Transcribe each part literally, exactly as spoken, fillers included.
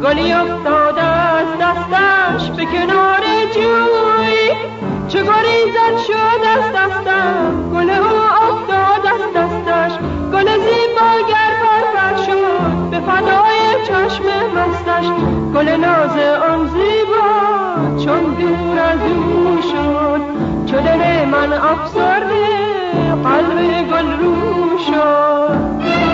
گلی افتاده از دستش به کنار جوی، چو گریزد شد از دستم گل او افتاد از دستش. گل زیبا گر پرپر شد به فدای چشم مستش، گل ناز آن زیبا چون دور از او شد، چو دل من افسرده قلب گل رو شد.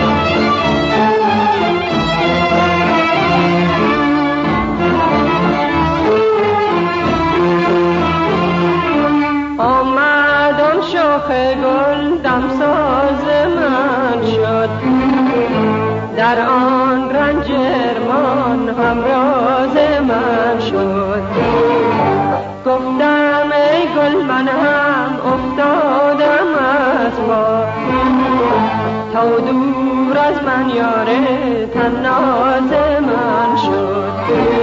آمد آن شاخ گل دمساز من شد، در آن رنج ارمان همراز من شد. گفتم ای گل من هم افتادم از پا، تا دور از من یاره طناز من شد.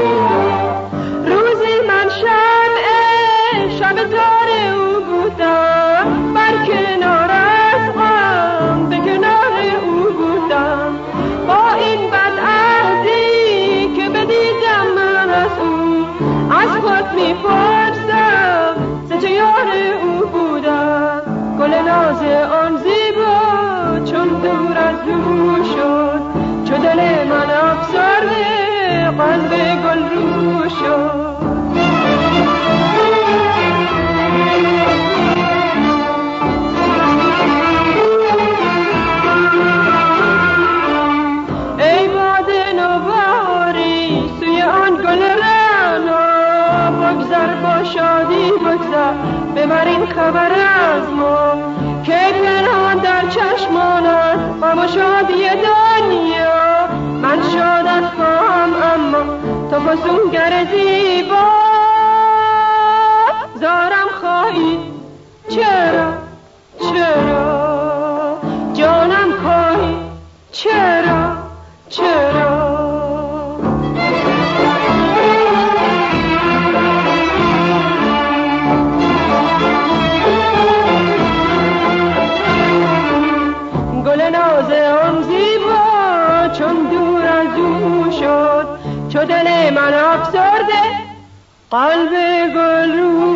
روزی من شمع شب تار او بودم، بر کنار از غم به کنار او بودم. با این بدعهدی که بدیدم من از او، از خود میپرسم ز چه یار او بودم. گل ناز آن زیبا چون دور از او شد، چو دل من افسرده قلب گل رو شد. ای باد نوبهاری سوی آن گل رعنا، بگذر با شادی بگذر ببر این خبر از ما، که پنهان در چشمانت غم و شادی دنیا. من شادت خواهم اما تو فسونگر زیبا، زارم خواهی چرا چرا، جانم خواهی چرا چرا. گل ناز آن زیبا چون دور از او شد، چو دل من افسرده قلب گل رو